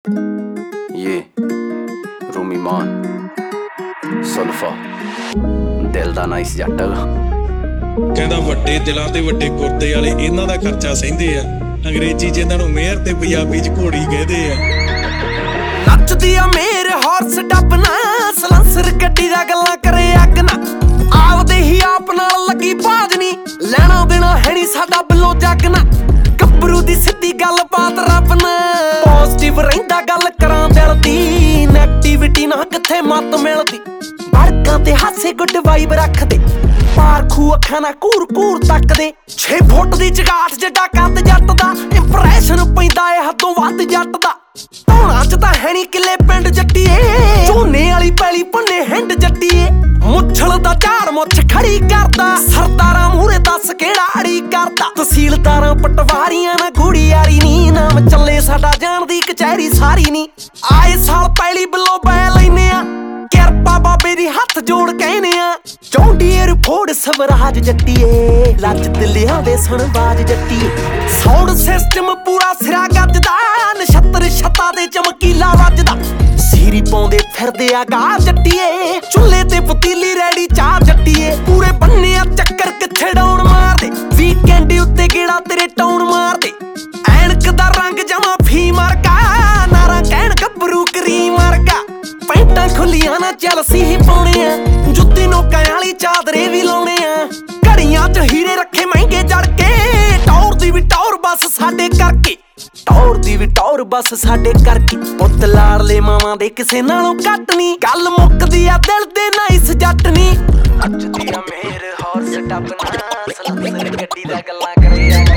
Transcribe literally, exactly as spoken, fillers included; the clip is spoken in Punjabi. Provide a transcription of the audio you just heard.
ये रूमी मान सुल्फा दिल दा नाइस जट ਕਹਿੰਦਾ ਵੱਡੇ ਦਿਲਾਂ ਤੇ ਵੱਡੇ ਗੁਰਦੇ ਵਾਲੇ ਇਹਨਾਂ ਦਾ ਖਰਚਾ ਸਹਿੰਦੇ ਆ। ਅੰਗਰੇਜ਼ੀ ਜਿਨ੍ਹਾਂ ਨੂੰ ਮੇਅਰ ਤੇ ਪੰਜਾਬੀ ਚ ਘੋੜੀ ਕਹਿੰਦੇ ਆ। ਨੱਚਦੀ ਆ ਮੇਰੇ ਹਾਰਸ ਡੱਬਨਾ ਸਲੰਸਰ ਗੱਡੀ ਦਾ ਗੱਲਾਂ ਕਰੇ ਅੱਗ ਨਾ ਆਪਦੇ ਹੀ ਆਪ ਨਾਲ ਲੱਗੀ ਬਾਜ ਨੀ ਲੈਣਾ ਦੇਣਾ ਹੈ ਨੀ ਸਾਡਾ ਬਿੱਲੋ ਜੱਗ ਨਾ ਗੱਭਰੂ ਦੀ ਸਿੱਧੀ ਗੱਲ ਬਾਤ ਰੱਬ ਨਾ ਪੋਜ਼ਿਟਿਵ ਰਹਿੰਦਾ ਗੱਲ ਕਰਾਂ ਦਿਲ ਦੀ ਨੈਗੇਟਿਵਿਟੀ ਨਾ ਕਿੱਥੇ ਮੱਤ ਮਿਲਦੀ ਬੜਕਾਂ ਤੇ ਹਾਸੇ ਗੁੱਡ ਵਾਈਬ ਰੱਖਦੇ ਪਾਰਖੂ ਅੱਖਾਂ ਨਾਲ ਘੂਰ ਘੂਰ ਤੱਕਦੇ ਛੇ ਫੁੱਟ ਦੀ ਚਗਾਠ ਜਿੱਡਾ ਕੱਦ ਜੱਟ ਦਾ ਇੰਪ੍ਰੈਸ਼ਨ ਪੈਂਦਾ ਏ ਹੱਦੋਂ ਵੱਧ ਜੱਟ ਦਾ ਧੌਣਾ ਚ ਤਾਂ ਹੈ ਨੀ ਕਿੱਲੇ ਪਿੰਡ ਜੱਟੀਏ ਝੋਨੇ ਵਾਲੀ ਪੈਲੀ ਭੰਨੇ ਹਿੰਡ ਜੱਟੀਏ ਮੁੱਛਲ ਦਾ ਝਾੜ ਮੁੱਛ ਖੜੀ ਕਰਦਾ ਸਰਦਾਰਾਂ ਮੂਹਰੇ ਦੱਸ ਕਿਹੜਾ ਅੜੀ ਕਰਦਾ ਤਹਿਸੀਲਦਾਰਾਂ ਪਟਵਾਰੀਆਂ ਨਾਲ ਗੂੜੀ ਯਾਰੀ ਨੀ ਨਾਮ ਚੱਲੇ ਸਾਡਾ ਜਾਣਦੀ ਕਚਹਿਰੀ ਸਾਰੀ ਨੀ ਆਏ ਸਾਲ ਪੈਲੀ ਬਿੱਲੋ ਪੈ ਲੈਨੇ ਆ ਕਿਰਪਾ ਬਾਬੇ ਦੀ ਹੱਥ ਜੋੜ ਕਹਿੰਦੇ ਆ ਚੌਂਡੀਏਰ ਫੋੜ ਸਵਰਾਜ ਜੱਟੀਏ ਲੱਜ ਦਿਲਿਆਂ ਦੇ ਸੁਣ ਬਾਜ ਜੱਟੀਏ ਸਾਊਂਡ ਸਿਸਟਮ ਪੂਰਾ ਸਿਰਾ ਗੱਜਦਾ ਨਛੱਤਰ ਛੱਤਾਂ ਦੇ ਚਮਕੀਲਾ ਵੱਜਦਾ ਸੀਰੀ ਪਾਉਂਦੇ ਫਿਰਦੇ ਆ ਗਾ ਜੱਟੀਏ ਚੁੱਲ੍ਹੇ ਤੇ ਪਤੀਲੀ ਰੈਡੀ ਚਾਹ ਜੱਟੀਏ ਪੂਰੇ ਬੰਨੇ ਆ ਚੱਕਰ ਕਿੱਥੇ ਡਾਉਣ ਮਾਰਦੇ ਵੀਕਐਂਡ ਉੱਤੇ ਗੇੜਾ ਤੇਰੇ ਟਾਉਣ ਮਾਰਦੇ ਐਨਕ ਦਾ ਰੰਗ ਜਮਾ ਫੀ ਮਰਗਾ ਨਾਰਾ ਕਹਿਣ ਗੱਭਰੂ ਕਰੀਮ ਵਰਗਾ ਪੈਂਟਾਂ ਖੁੱਲੀਆਂ ਨਾ ਚਲਸੀ ਹੀ ਪਾਉਣੇ ਆ ਜੁੱਤੀ ਨੋਕਾਂ ਵਾਲੀ ਚਾਦਰੇ ਵੀ ਲਾਉਣੇ ਆ ਘੜੀਆਂ ਚ ਹੀਰੇ ਰੱਖੇ ਮਹਿੰਗੇ ਜੜ ਕੇ ਟੌਰ ਦੀ ਵੀ ਟੌਰ ਬਸ ਸਾਡੇ ਕਰਕੇ ਟੌਰ ਦੀ ਵੀ ਟੌਰ ਬਸ ਸਾਡੇ ਕਰਕੇ ਪੁੱਤ ਲਾੜਲੇ ਮਾਵਾਂ ਦੇ ਕਿਸੇ ਨਾਲੋਂ ਘੱਟ ਨੀ ਗੱਲ ਮੁੱਕਦੀ ਆ ਦਿਲ ਦੇ ਨਾਈਸ ਜੱਟ ਨੀ ਨੱਚਦੀ ਆ ਮੇਰ ਹਾਰਸ ਡੱਬਨਾ ਸਲੰਸਰ ਗੱਡੀ ਦਾ ਗੱਲਾਂ ਕਰੇ ਆ